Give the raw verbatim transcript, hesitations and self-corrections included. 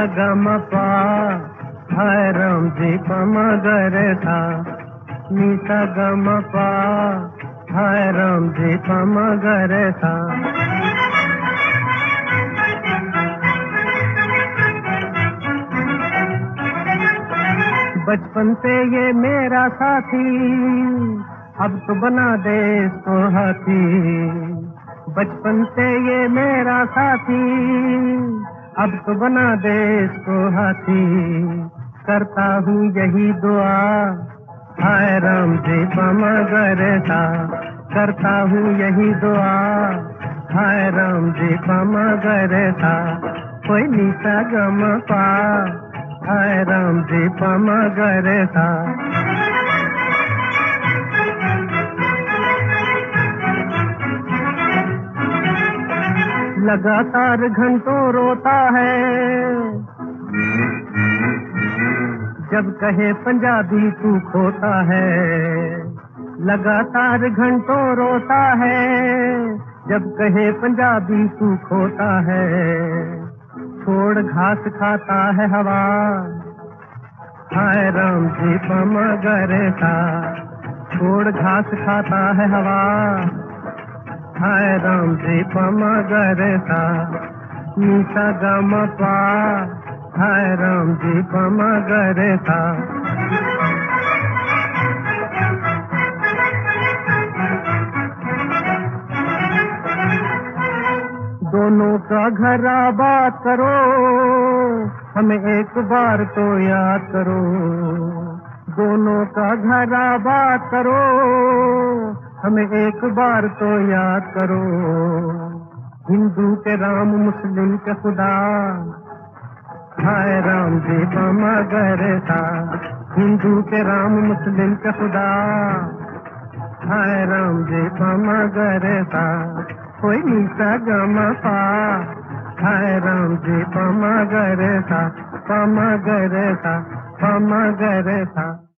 ग म पा, हाय राम जी पम ग सा, नी सा ग म पा, हाय राम जी पम ग सा। बचपन से ये मेरा साथी, अब तो बना दे इसको हाथी। बचपन से ये मेरा साथी, अब तो बना दे इसको हाथी। करता हूँ यही दुआ, हाय राम जी पम ग सा। करता हूँ यही दुआ, हाय राम जी पम ग सा। कोई नी सा ग म पा, हाय राम जी पम ग सा। लगातार घंटों रोता है, जब कहे पंजाबी तू खोता है। लगातार घंटों रोता है, जब कहे पंजाबी तू खोता है। छोड़ घास खाता है हवा, हाय राम जी पम ग सा। छोड़ घास खाता है हवा, हाय राम जी पम ग सा। नी सा ग म पा, हाय राम जी पम ग सा। दोनों का घर आबाद करो, हमें एक बार तो याद करो। दोनों का घर आबाद करो, हमें एक बार तो याद करो। हिंदू के राम, मुस्लिम के खुदा, हाय राम जी पम ग सा। हिंदू के राम, मुस्लिम के खुदा, हाय राम जी पम ग सा। कोई नी सा ग म पा, हाय राम जी पम ग सा। पम ग सा, पम ग सा।